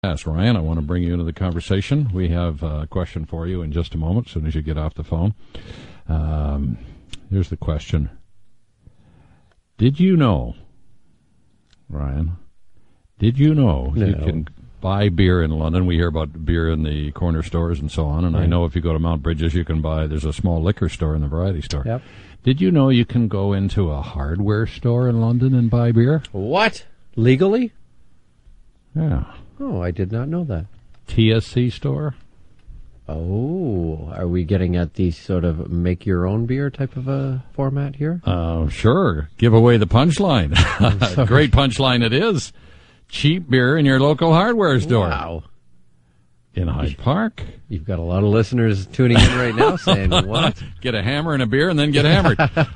Yes, Ryan, I want to bring you into the conversation. We have a question for you in just a moment, as soon as you get off the phone. Here's the question. Did you know, Ryan, you can buy beer in London? We hear about beer in the corner stores and so on, and I know if you go to Mount Bridges, there's a small liquor store in the variety store. Yep. Did you know you can go into a hardware store in London and buy beer? What? Legally? Yeah. Oh, I did not know that. TSC store? Oh, are we getting at the sort of make-your-own beer type of a format here? Sure. Give away the punchline. Great punchline it is. Cheap beer in your local hardware store. Wow. In Hyde Park. You've got a lot of listeners tuning in right now saying, what? Get a hammer and a beer and then get hammered.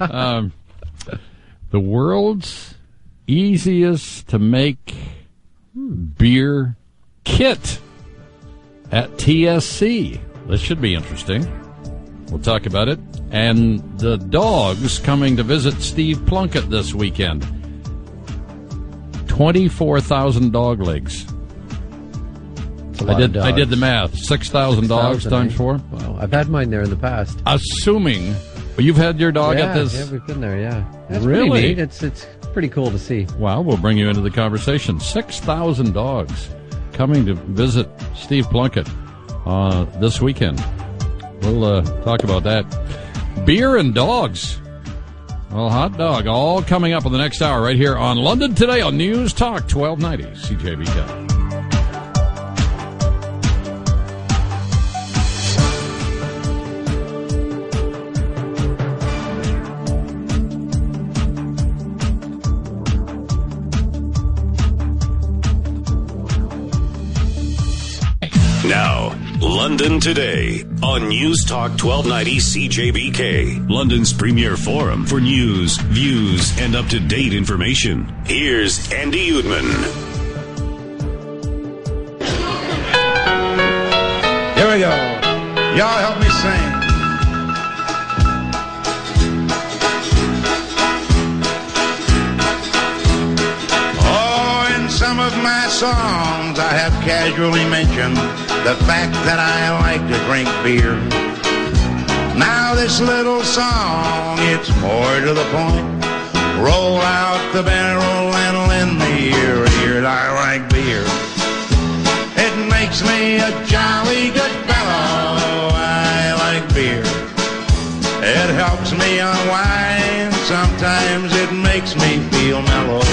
The world's easiest to make beer kit at TSC. This should be interesting. We'll talk about it. And the dogs coming to visit Steve Plunkett this weekend. 24,000 dog legs. I did the math. 6,000 dogs times 4. Wow, I've had mine there in the past. Assuming you've had your dog at this. Yeah, we've been there. Yeah, it's really pretty neat. It's pretty cool to see. Well, we'll bring you into the conversation. 6,000 dogs coming to visit Steve Plunkett this weekend. We'll talk about that. Beer and dogs. Well, hot dog, all coming up in the next hour right here on London Today on News Talk 1290 CJBK. Now, London Today on News Talk 1290 CJBK, London's premier forum for news, views, and up-to-date information. Here's Andy Uedman. Here we go. Y'all help me sing. Oh, in some of my songs I have casually mentioned the fact that I like to drink beer. Now this little song, it's more to the point. Roll out the barrel and lend me your ear. I like beer. It makes me a jolly good fellow. I like beer. It helps me unwind. Sometimes it makes me feel mellow.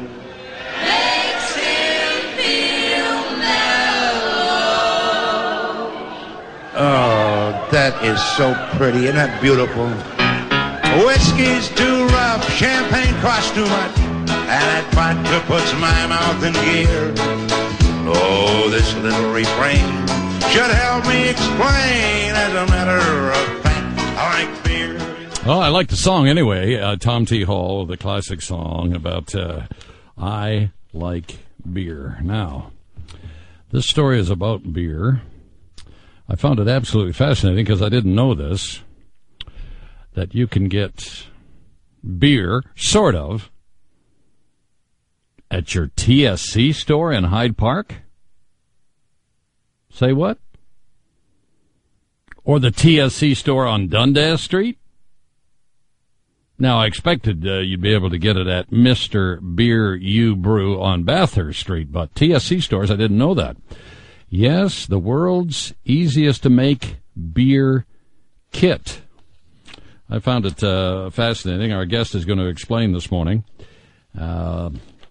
Oh, that is so pretty. Isn't that beautiful? Whiskey's too rough, champagne costs too much, and that vodka puts my mouth in gear. Oh, this little refrain should help me explain. As a matter of fact, I like beer. Well, I like the song anyway. Tom T. Hall, the classic song about I like beer. Now, this story is about beer. I found it absolutely fascinating because I didn't know this, that you can get beer, sort of, at your TSC store in Hyde Park. Say what? Or the TSC store on Dundas Street? Now, I expected you'd be able to get it at Mr. Beer You Brew on Bathurst Street, but TSC stores, I didn't know that. Yes, the world's easiest to make beer kit. I found it fascinating. Our guest is going to explain this morning the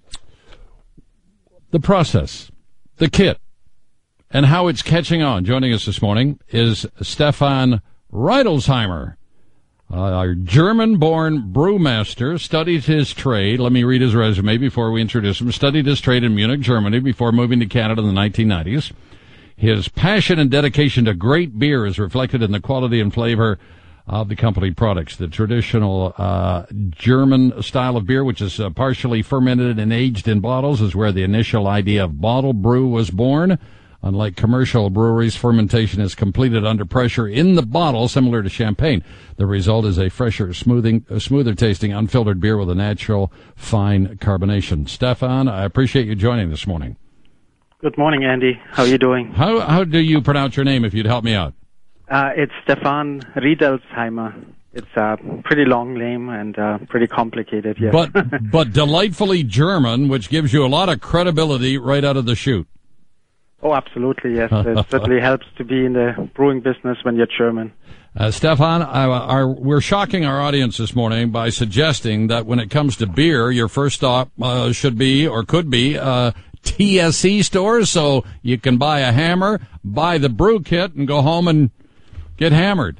process, the kit, and how it's catching on. Joining us this morning is Stefan Reidelsheimer, our German-born brewmaster, studied his trade. Let me read his resume before we introduce him. Studied his trade in Munich, Germany, before moving to Canada in the 1990s. His passion and dedication to great beer is reflected in the quality and flavor of the company products. The traditional German style of beer, which is partially fermented and aged in bottles, is where the initial idea of bottle brew was born. Unlike commercial breweries, fermentation is completed under pressure in the bottle, similar to champagne. The result is a fresher, smoother tasting, unfiltered beer with a natural, fine carbonation. Stefan, I appreciate you joining this morning. Good morning, Andy. How are you doing? How do you pronounce your name, if you'd help me out? It's Stefan Riedelsheimer. It's a pretty long name and pretty complicated, yes. But delightfully German, which gives you a lot of credibility right out of the chute. Oh, absolutely, yes. It certainly helps to be in the brewing business when you're German. Stefan, we're shocking our audience this morning by suggesting that when it comes to beer, your first stop should be or could be TSC stores, so you can buy a hammer, buy the brew kit, and go home and get hammered.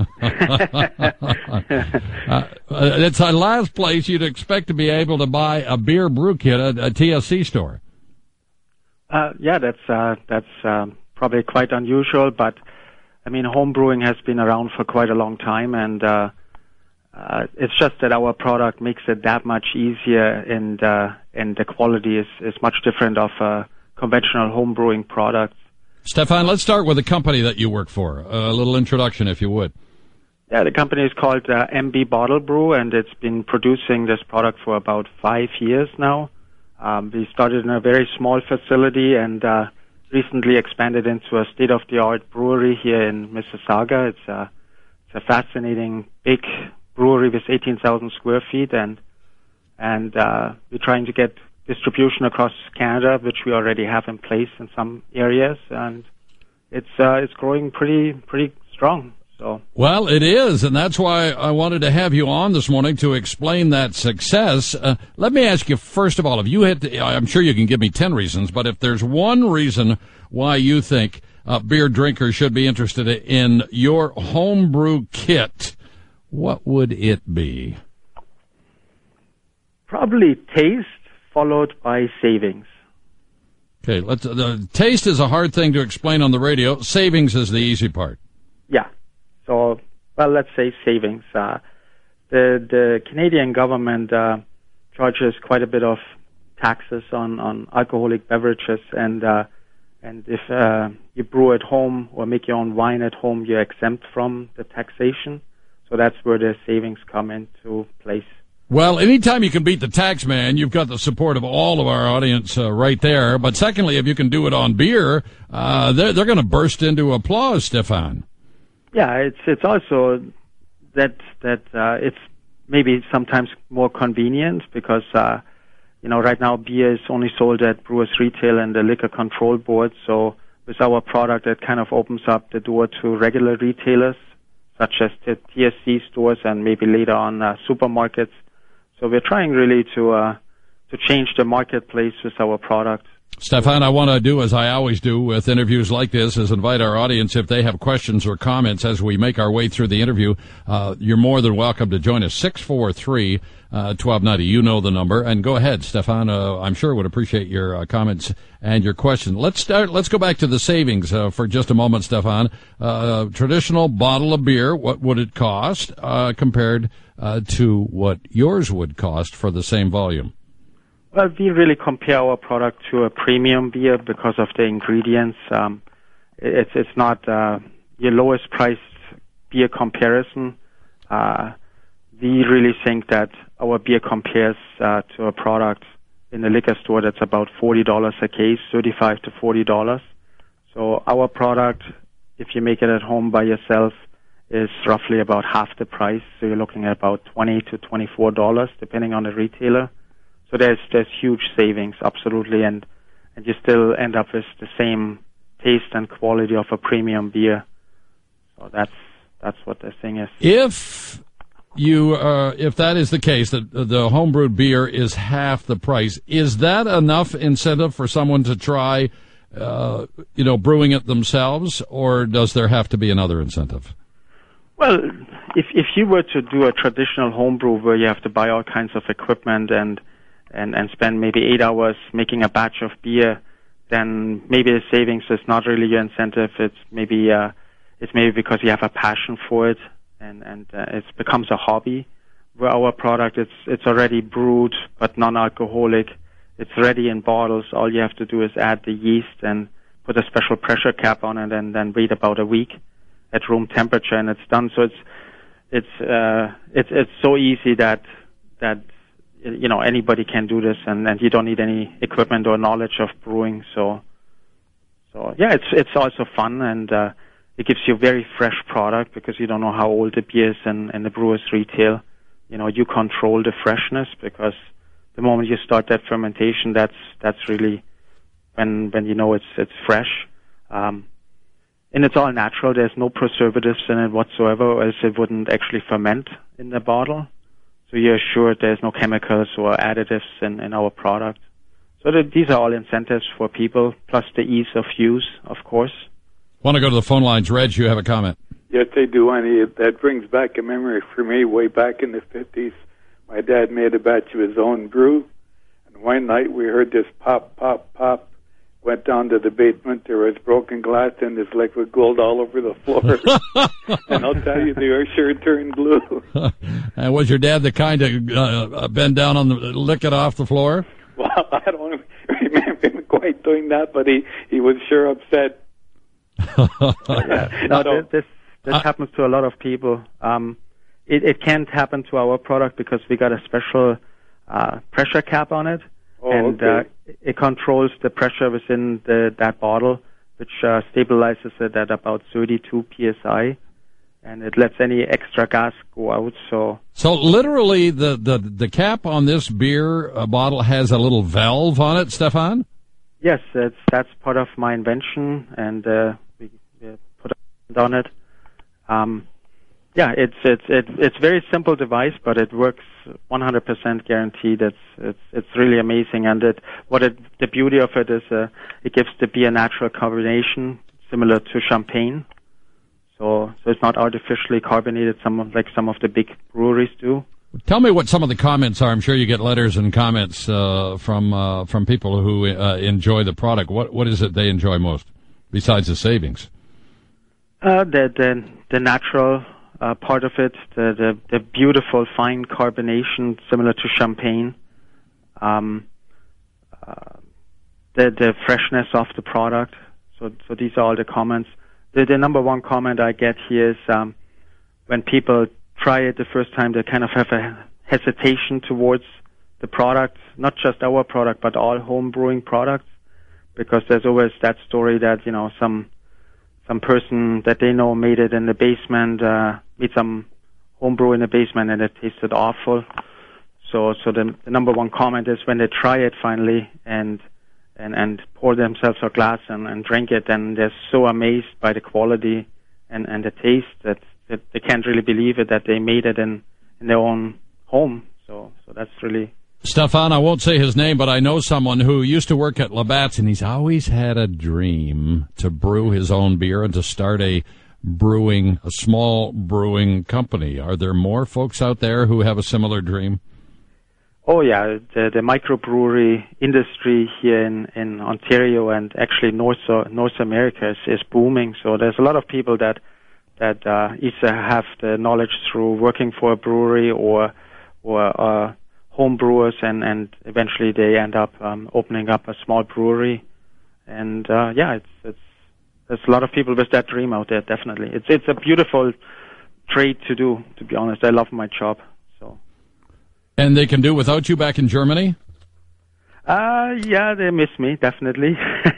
It's the last place you'd expect to be able to buy a beer brew kit at a TSC store. Yeah, that's probably quite unusual, but I mean, home brewing has been around for quite a long time, and it's just that our product makes it that much easier, and the quality is much different of conventional home brewing products. Stefan, let's start with the company that you work for. A little introduction, if you would. Yeah, the company is called MB Bottle Brew, and it's been producing this product for about 5 years now. We started in a very small facility and recently expanded into a state-of-the-art brewery here in Mississauga. It's a fascinating, big brewery with 18,000 square feet, and we're trying to get distribution across Canada, which we already have in place in some areas, and it's growing pretty strong. So. Well, it is, and that's why I wanted to have you on this morning to explain that success. Let me ask you, first of all, if you had I'm sure you can give me 10 reasons, but if there's one reason why you think beer drinkers should be interested in your homebrew kit, what would it be? Probably taste, followed by savings. Okay, taste is a hard thing to explain on the radio. Savings is the easy part. Yeah. So, well, let's say savings. The Canadian government charges quite a bit of taxes on alcoholic beverages, and if you brew at home or make your own wine at home, you're exempt from the taxation. So that's where the savings come into place. Well, anytime you can beat the tax man, you've got the support of all of our audience right there. But secondly, if you can do it on beer, they're going to burst into applause, Stefan. Yeah, it's also that it's maybe sometimes more convenient because right now beer is only sold at Brewers Retail and the Liquor Control Board. So with our product, it kind of opens up the door to regular retailers such as the TSC stores and maybe later on supermarkets. So we're trying really to change the marketplace with our product. Stefan, I want to do as I always do with interviews like this, is invite our audience, if they have questions or comments as we make our way through the interview, you're more than welcome to join us. 643-1290, you know the number. And go ahead, Stefan, I'm sure would appreciate your comments and your question. Let's go back to the savings for just a moment, Stefan. Traditional bottle of beer, what would it cost compared to what yours would cost for the same volume? Well, we really compare our product to a premium beer because of the ingredients. It's not your lowest priced beer comparison. We really think that our beer compares to a product in the liquor store that's about $40 a case, $35 to $40. So our product, if you make it at home by yourself, is roughly about half the price. So you're looking at about $20 to $24, depending on the retailer. So there's huge savings, absolutely, and you still end up with the same taste and quality of a premium beer. So that's what the thing is. If that is the case, that the homebrewed beer is half the price, is that enough incentive for someone to try, brewing it themselves, or does there have to be another incentive? Well, if you were to do a traditional homebrew where you have to buy all kinds of equipment and spend maybe 8 hours making a batch of beer, then maybe the savings is not really your incentive. It's maybe because you have a passion for it and it becomes a hobby. Where our product, it's already brewed but non-alcoholic. It's ready in bottles. All you have to do is add the yeast and put a special pressure cap on it, and then wait about a week at room temperature, and it's done. So it's so easy that anybody can do this, and you don't need any equipment or knowledge of brewing. So yeah, it's also fun, and it gives you a very fresh product because you don't know how old the beer is in the brewer's retail. You control the freshness because the moment you start that fermentation, that's really when it's fresh. And it's all natural. There's no preservatives in it whatsoever, or else it wouldn't actually ferment in the bottle. So you're assured there's no chemicals or additives in our product. So these are all incentives for people, plus the ease of use, of course. Want to go to the phone lines. Reg, you have a comment. Yes, I do, Annie. That brings back a memory for me way back in the 50s. My dad made a batch of his own brew, and one night we heard this pop, pop, pop. Went down to the basement. There was broken glass and this liquid gold all over the floor. And I'll tell you, the earth sure turned blue. And was your dad the kind to bend down on lick it off the floor? Well, I don't remember him quite doing that, but he was sure upset. This happens to a lot of people. It can't happen to our product because we got a special pressure cap on it. Okay. It controls the pressure within that bottle, which stabilizes it at about 32 psi, and it lets any extra gas go out. So literally, the cap on this beer bottle has a little valve on it, Stefan? Yes, that's part of my invention, and we put a on it. Yeah, it's a very simple device, but it works 100% guaranteed. It's really amazing, and the beauty of it is it gives the beer natural carbonation similar to champagne. So it's not artificially carbonated, some of the big breweries do. Tell me what some of the comments are. I'm sure you get letters and comments from people who enjoy the product. What is it they enjoy most besides the savings? The natural part of it, the beautiful fine carbonation similar to champagne, the freshness of the product. So these are all the comments. The number one comment I get here is when people try it the first time, they kind of have a hesitation towards the product, not just our product, but all home brewing products, because there's always that story that some person that they know made it in the basement, made some homebrew in the basement, and it tasted awful. So the number one comment is when they try it finally and pour themselves a glass and drink it, and they're so amazed by the quality and the taste that they can't really believe it, that they made it in their own home. So that's really... Stefan, I won't say his name, but I know someone who used to work at Labatt's, and he's always had a dream to brew his own beer and to start a small brewing company. Are there more folks out there who have a similar dream? Oh, yeah. The microbrewery industry here in Ontario and actually North America is booming. So there's a lot of people that either have the knowledge through working for a brewery or home brewers, and eventually they end up opening up a small brewery. And there's a lot of people with that dream out there. Definitely, it's a beautiful trade to do. To be honest, I love my job. So. And they can do without you back in Germany? Yeah, they miss me definitely.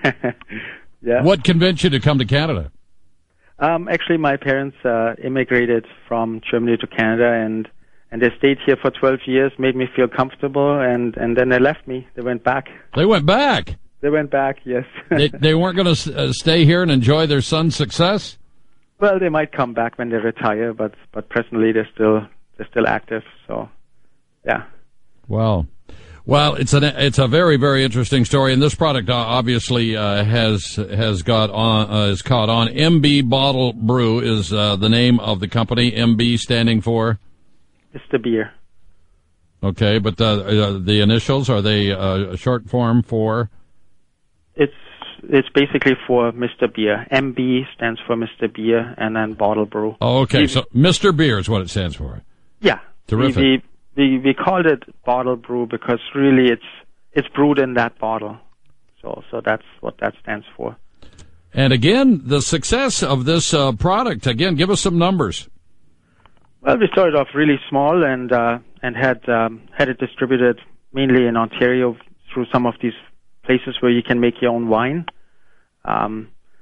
Yeah. What convinced you to come to Canada? Actually, my parents immigrated from Germany to Canada, and they stayed here for 12 years, made me feel comfortable, and then they left me. They went back. They went back? They went back, yes. They weren't going to stay here and enjoy their son's success? Well, they might come back when they retire, but presently they're still active, so, yeah. Wow. Well, it's a very, very interesting story, and this product obviously has caught on. MB Bottle Brew is the name of the company. MB standing for? Mr. Beer. Okay, but the initials, are they a short form for? It's basically for Mr. Beer. MB stands for Mr. Beer, and then Bottle Brew. Oh, okay, so Mr. Beer is what it stands for. Yeah. Terrific. We called it Bottle Brew because really it's brewed in that bottle. So that's what that stands for. And again, the success of this product, again, give us some numbers. Well, we started off really small and had it distributed mainly in Ontario through some of these places where you can make your own wine.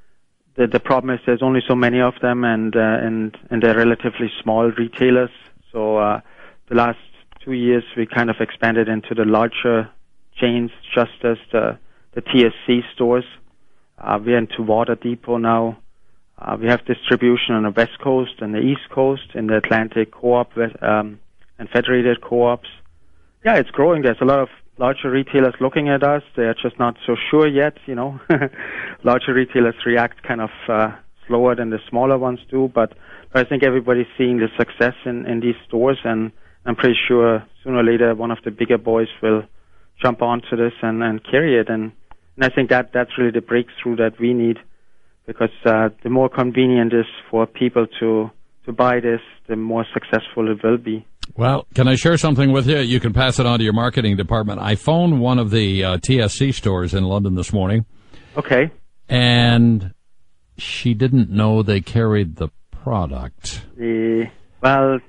the problem is there's only so many of them, and they're relatively small retailers. So the last 2 years we kind of expanded into the larger chains, just as the TSC stores. We're into Water Depot now. We have distribution on the West Coast and the East Coast, in the Atlantic Co-op and Federated Co-ops. Yeah, it's growing. There's a lot of larger retailers looking at us. They are just not so sure yet, you know. Larger retailers react kind of slower than the smaller ones do, but I think everybody's seeing the success in these stores, and I'm pretty sure sooner or later one of the bigger boys will jump onto this and carry it. And I think that's really the breakthrough that we need, because the more convenient it is for people to buy this, the more successful it will be. Well, can I share something with you? You can pass it on to your marketing department. I phoned one of the TSC stores in London this morning. Okay. And she didn't know they carried the product. Well,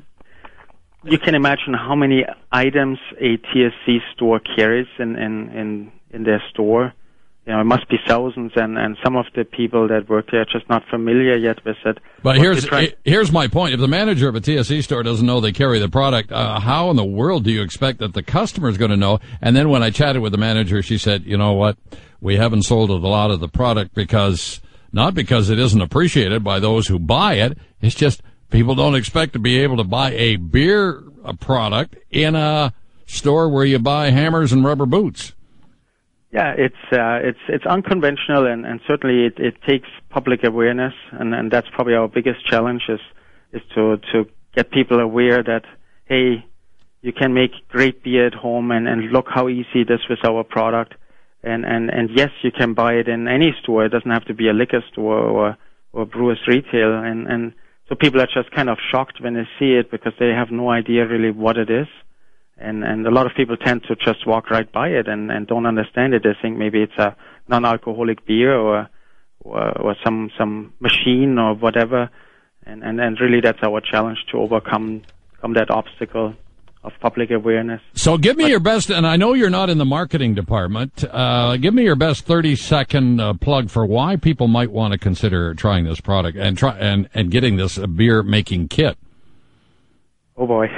you can imagine how many items a TSC store carries in their store. You know, it must be thousands, and some of the people that work there are just not familiar yet with it. But here's my point. If the manager of a TSC store doesn't know they carry the product, how in the world do you expect that the customer is going to know? And then when I chatted with the manager, she said, you know what, we haven't sold a lot of the product not because it isn't appreciated by those who buy it. It's just people don't expect to be able to buy a beer product in a store where you buy hammers and rubber boots. Yeah, it's unconventional, and certainly it takes public awareness, and that's probably our biggest challenge is to get people aware that, hey, you can make great beer at home, and look how easy it is with our product, and yes, you can buy it in any store. It doesn't have to be a liquor store or brewer's retail, and so people are just kind of shocked when they see it, because they have no idea really what it is. And a lot of people tend to just walk right by it and don't understand it. They think maybe it's a non-alcoholic beer or some machine or whatever. And really that's our challenge, to overcome that obstacle of public awareness. So give me your best, and I know you're not in the marketing department, give me your best 30-second plug for why people might want to consider trying this product and getting this beer making kit. Oh boy.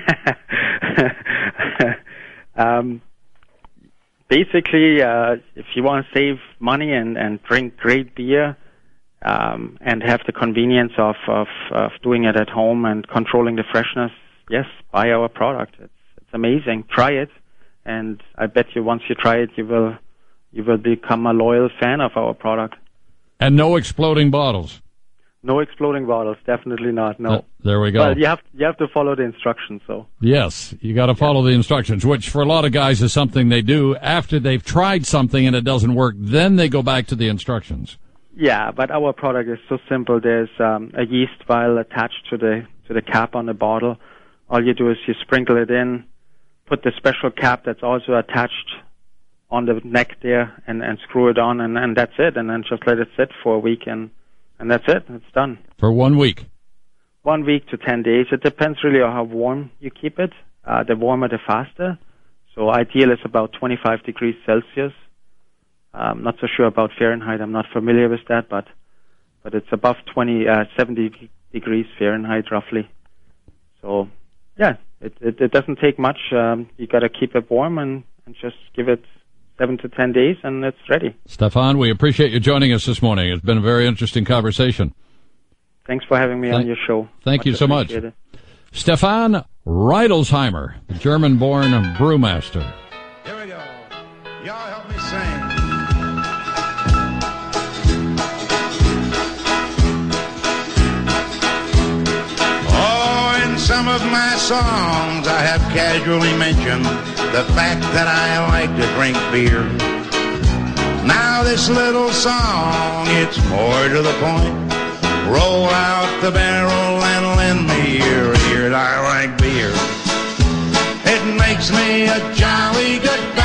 Basically, if you want to save money and drink great beer, and have the convenience of doing it at home and controlling the freshness, yes, buy our product. It's amazing. Try it, and I bet you once you try it, you will become a loyal fan of our product. And no exploding bottles. No exploding bottles, definitely not. No. There we go. Well, you have to follow the instructions, so. Yes, you got to follow the instructions, which for a lot of guys is something they do after they've tried something and it doesn't work. Then they go back to the instructions. Yeah, but our product is so simple. There's a yeast vial attached to the cap on the bottle. All you do is you sprinkle it in, put the special cap that's also attached on the neck there, and screw it on, and that's it. And then just let it sit for a week, and that's it. It's done. For 1 week? 1 week to 10 days. It depends really on how warm you keep it. The warmer, the faster. So ideal is about 25 degrees Celsius. I'm not so sure about Fahrenheit. I'm not familiar with that, but it's above 70 degrees Fahrenheit roughly. So, yeah, it doesn't take much. You got to keep it warm and just give it 7 to 10 days, and it's ready. Stefan, we appreciate you joining us this morning. It's been a very interesting conversation. Thanks for having me on your show. Thank you so much. Stefan Reidelsheimer, the German-born brewmaster. Here we go. Y'all help me sing. Oh, in some of my songs I have casually mentioned the fact that I like to drink beer. Now this little song, it's more to the point. Roll out the barrel and lend me your ear. I like beer. It makes me a jolly good guy.